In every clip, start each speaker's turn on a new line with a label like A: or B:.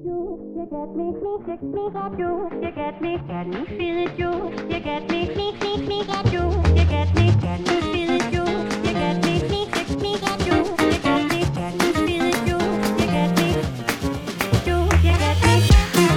A: You get me, you get me, feel it, you get me, get you, you get me, feel it, you get me, get you, you get me, feel it, you get me, you get me.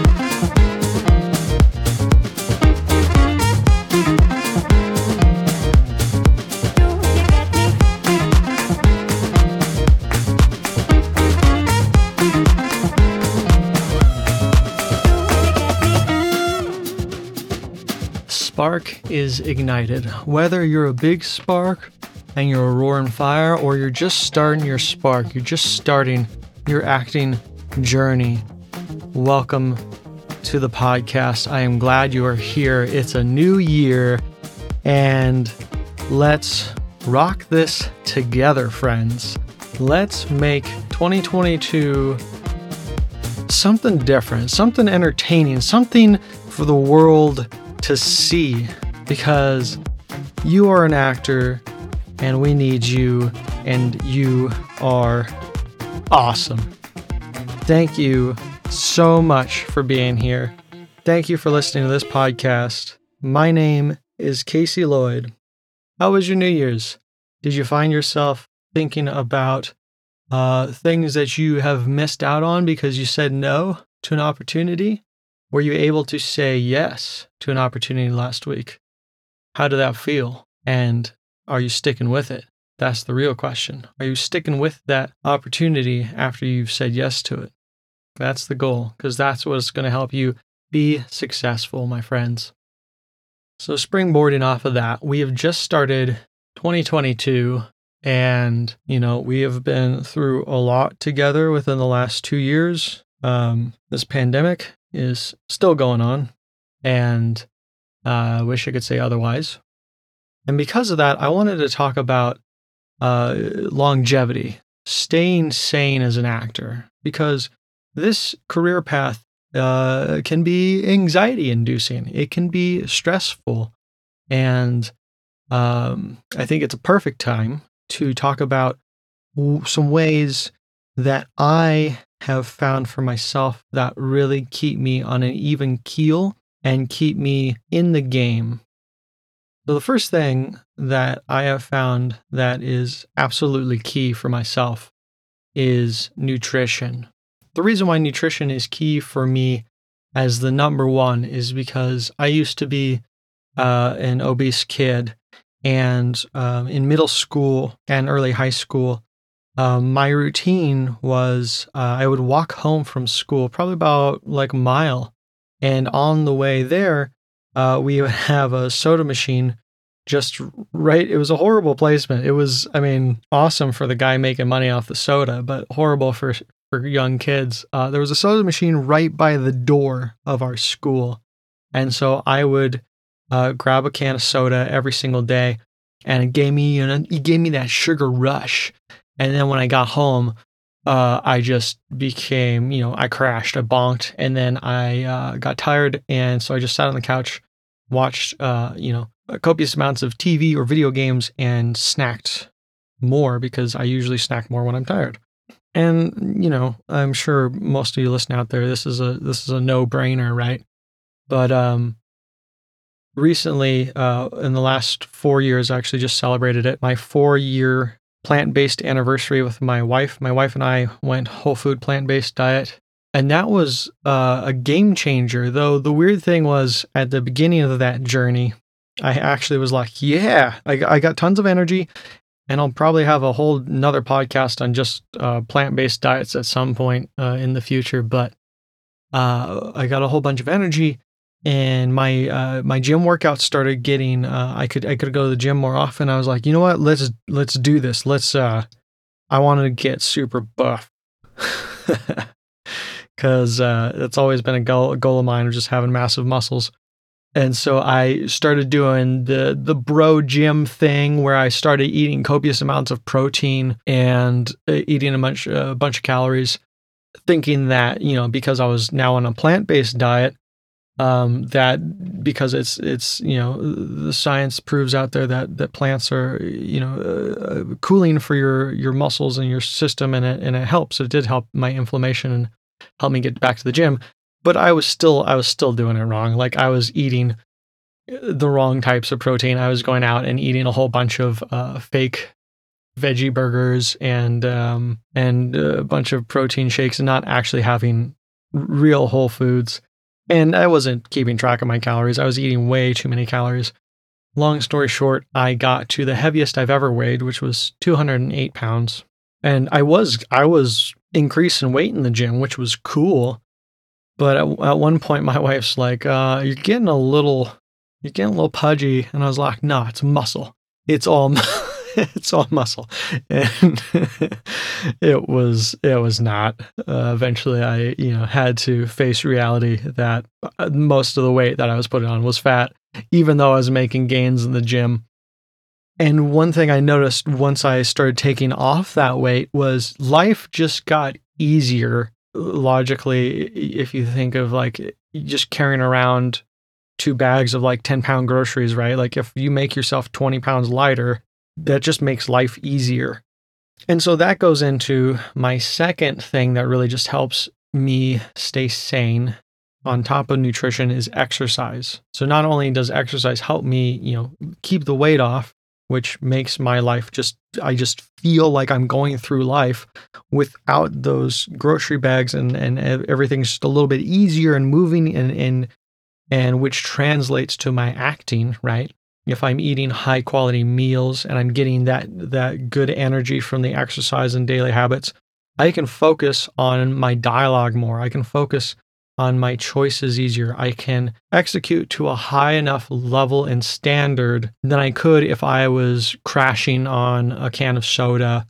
B: Spark is ignited. Whether you're a big spark and you're a roaring fire, or you're just starting your spark, you're just starting your acting journey, welcome to the podcast. I am glad you are here. It's a new year, and let's rock this together, friends. Let's make 2022 something different, something entertaining, something for the world to see, because you are an actor and we need you, and you are awesome. Thank you so much for being here. Thank you for listening to this podcast. My name is Casey Lloyd. How was your New Year's? Did you find yourself thinking about things that you have missed out on because you said no to an opportunity? Were you able to say yes to an opportunity last week? How did that feel? And are you sticking with it? That's the real question. Are you sticking with that opportunity after you've said yes to it? That's the goal, because that's what's going to help you be successful, my friends. So springboarding off of that, we have just started 2022, and, we have been through a lot together within the last 2 years. This pandemic is still going on, and I wish I could say otherwise. And because of that, I wanted to talk about longevity, staying sane as an actor, because this career path can be anxiety-inducing. It can be stressful, and I think it's a perfect time to talk about some ways that I have found for myself that really keep me on an even keel and keep me in the game. So the first thing that I have found that is absolutely key for myself is nutrition. The reason why nutrition is key for me as the number one is because I used to be an obese kid, and in middle school and early high school, my routine was I would walk home from school, probably about like a mile. And on the way there, we would have a soda machine just right. It was a horrible placement. It was, awesome for the guy making money off the soda, but horrible for young kids. There was a soda machine right by the door of our school. And so I would grab a can of soda every single day, and it gave me that sugar rush. And then when I got home, I just became, I crashed, I bonked, and then I got tired. And so I just sat on the couch, watched, copious amounts of TV or video games, and snacked more, because I usually snack more when I'm tired. And, I'm sure most of you listening out there, this is a no-brainer, right? But recently, in the last 4 years, I actually just celebrated it, my 4-year plant-based anniversary with my wife. My wife and I went whole food plant-based diet, and that was a game changer. Though the weird thing was, at the beginning of that journey, I actually was like, yeah, I got tons of energy, and I'll probably have a whole another podcast on just plant-based diets at some point in the future. But I got a whole bunch of energy, and my gym workouts started getting, I could go to the gym more often. I was like, you know what, let's do this. I wanted to get super buff, because it's always been a goal of mine, of just having massive muscles. And so I started doing the bro gym thing, where I started eating copious amounts of protein and eating a bunch of calories, thinking that, because I was now on a plant-based diet, that because it's the science proves out there that plants are cooling for your muscles and your system, and it helps. It did help my inflammation help me get back to the gym. But I was still doing it wrong. Like I was eating the wrong types of protein. I was going out and eating a whole bunch of fake veggie burgers and a bunch of protein shakes and not actually having real whole foods. And I wasn't keeping track of my calories. I was eating way too many calories. Long story short, I got to the heaviest I've ever weighed, which was 208 pounds. And I was increasing weight in the gym, which was cool. But at one point, my wife's like, you're getting a little pudgy. And I was like, no, it's muscle. It's all it's all muscle. And it was not. Eventually I, had to face reality that most of the weight that I was putting on was fat, even though I was making gains in the gym. And one thing I noticed once I started taking off that weight was life just got easier. Logically, if you think of like just carrying around 2 bags of like 10-pound groceries, right? Like if you make yourself 20 pounds lighter, that just makes life easier. And so that goes into my second thing that really just helps me stay sane on top of nutrition is exercise. So not only does exercise help me, keep the weight off, which makes my life I just feel like I'm going through life without those grocery bags and everything's just a little bit easier and moving and which translates to my acting, right? If I'm eating high quality meals and I'm getting that good energy from the exercise and daily habits, I can focus on my dialogue more. I can focus on my choices easier. I can execute to a high enough level and standard than I could if I was crashing on a can of soda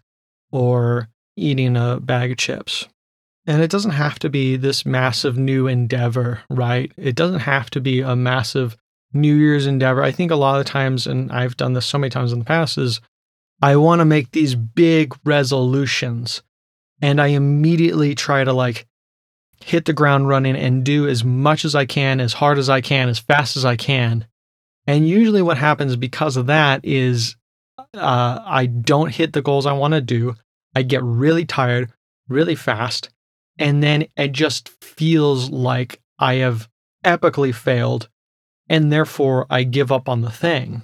B: or eating a bag of chips. And it doesn't have to be this massive new endeavor, right? It doesn't have to be a massive New Year's endeavor. I think a lot of times, and I've done this so many times in the past, is I want to make these big resolutions and I immediately try to like hit the ground running and do as much as I can, as hard as I can, as fast as I can. And usually what happens because of that is I don't hit the goals I want to do. I get really tired really fast. And then it just feels like I have epically failed. And therefore I give up on the thing.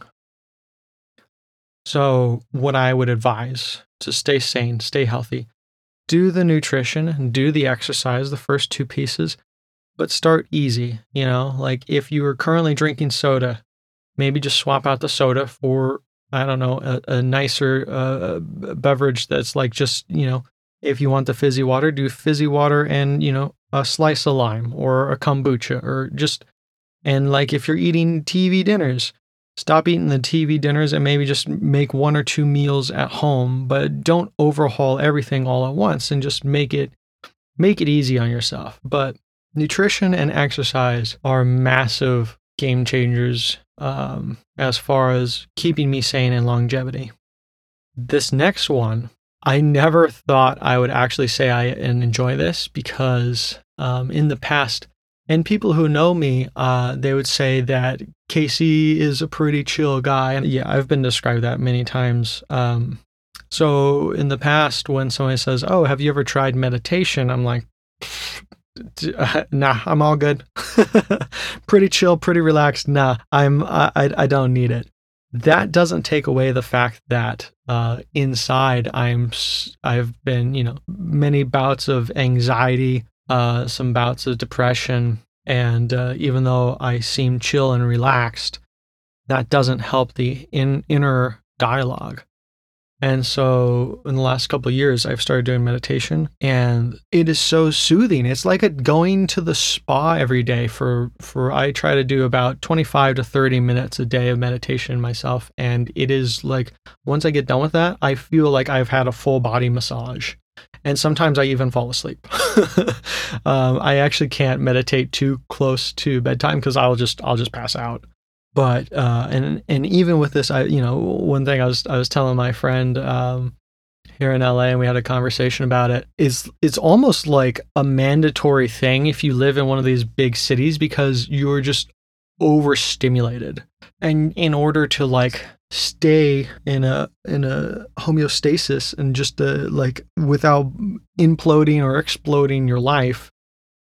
B: So what I would advise to stay sane, stay healthy, do the nutrition, do the exercise, the first 2 pieces, but start easy. Like if you are currently drinking soda, maybe just swap out the soda for, I don't know, a nicer beverage that's like just, if you want the fizzy water, do fizzy water and, a slice of lime or a kombucha or just, and like if you're eating TV dinners, stop eating the TV dinners and maybe just make 1 or 2 meals at home, but don't overhaul everything all at once and just make it easy on yourself. But nutrition and exercise are massive game changers as far as keeping me sane and longevity. This next one, I never thought I would actually say I enjoy this because in the past, and people who know me, they would say that Casey is a pretty chill guy. And yeah, I've been described that many times. So in the past, when somebody says, "Oh, have you ever tried meditation?" I'm like, nah, I'm all good. Pretty chill, pretty relaxed. Nah, I don't need it. That doesn't take away the fact that inside I've been, many bouts of anxiety, some bouts of depression, and even though I seem chill and relaxed, that doesn't help the inner dialogue. And so in the last couple of years, I've started doing meditation, and it is so soothing. It's like going to the spa every day for I try to do about 25 to 30 minutes a day of meditation myself. And it is like, once I get done with that, I feel like I've had a full body massage. And sometimes I even fall asleep. I actually can't meditate too close to bedtime because I'll just pass out. But and even with this, one thing I was telling my friend here in LA, and we had a conversation about it, is it's almost like a mandatory thing if you live in one of these big cities because you're just overstimulated. And in order to like stay in a homeostasis and just like without imploding or exploding your life,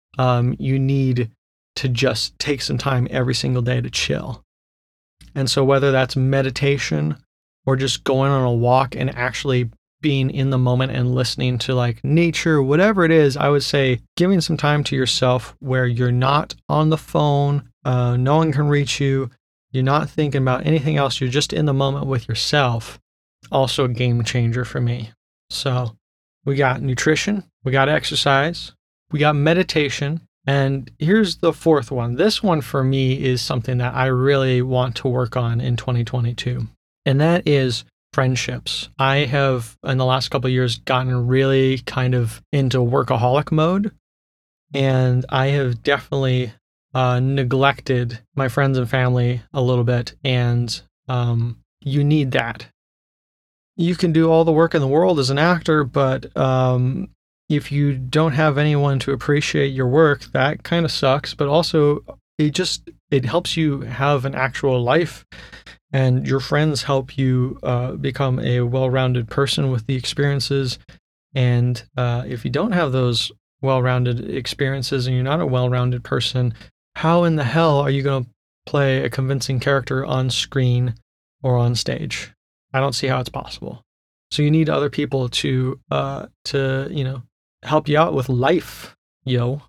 B: you need to just take some time every single day to chill. And so whether that's meditation or just going on a walk and actually being in the moment and listening to like nature, whatever it is, I would say giving some time to yourself where you're not on the phone, no one can reach you, you're not thinking about anything else, you're just in the moment with yourself. Also a game changer for me. So we got nutrition, we got exercise, we got meditation, and here's the fourth one. This one for me is something that I really want to work on in 2022, and that is friendships. I have, in the last couple of years, gotten really kind of into workaholic mode, and I have definitely neglected my friends and family a little bit, and you need that. You can do all the work in the world as an actor, but if you don't have anyone to appreciate your work, that kind of sucks. But also, it helps you have an actual life, and your friends help you become a well-rounded person with the experiences. And if you don't have those well-rounded experiences and you're not a well-rounded person, how in the hell are you going to play a convincing character on screen or on stage? I don't see how it's possible. So you need other people to help you out with life, yo.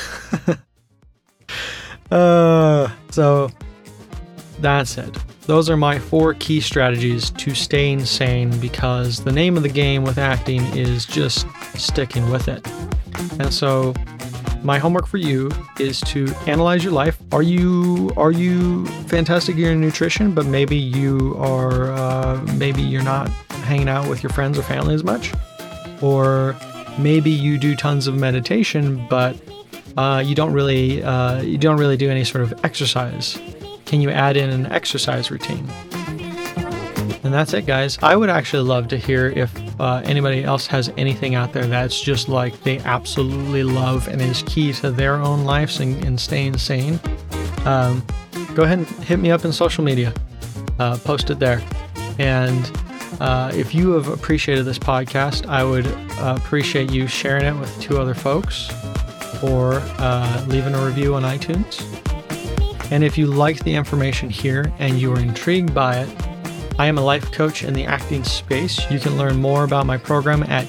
B: So that's it. Those are my 4 key strategies to staying sane, because the name of the game with acting is just sticking with it. And so my homework for you is to analyze your life. Are you fantastic in your nutrition, but maybe you're not hanging out with your friends or family as much? Or maybe you do tons of meditation, but you don't really do any sort of exercise. Can you add in an exercise routine? And that's it, guys. I would actually love to hear if anybody else has anything out there that's just like they absolutely love and is key to their own lives and staying sane. Go ahead and hit me up in social media. Post it there. And if you have appreciated this podcast, I would appreciate you sharing it with 2 other folks or leaving a review on iTunes. And if you like the information here and you are intrigued by it, I am a life coach in the acting space. You can learn more about my program at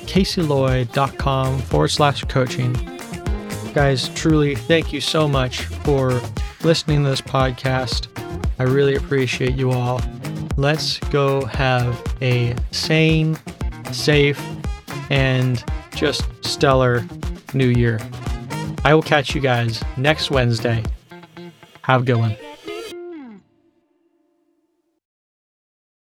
B: CaseyLloyd.com/coaching. Guys, truly, thank you so much for listening to this podcast. I really appreciate you all. Let's go have a sane, safe, and just stellar new year. I will catch you guys next Wednesday. Have a good one.